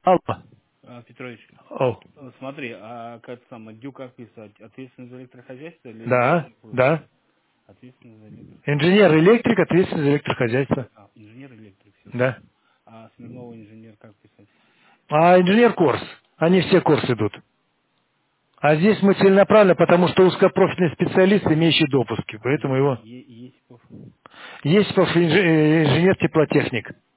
Алло. Петрович, О. смотри, а как самое, ДЮ как писать? Ответственный за электрохозяйство или Да, инженерный плюс? да. Ответственный за электрохозяйство. Инженер-электрик, ответственный за электрохозяйство. Инженер-электрик, все Да. понял. А Смирнова инженер как писать? А инженер-курс. Они все курсы идут. А здесь мы целенаправленно, потому что узкопрофильный специалист, имеющий допуски. Поэтому его... Есипов. Есть инженер-теплотехник.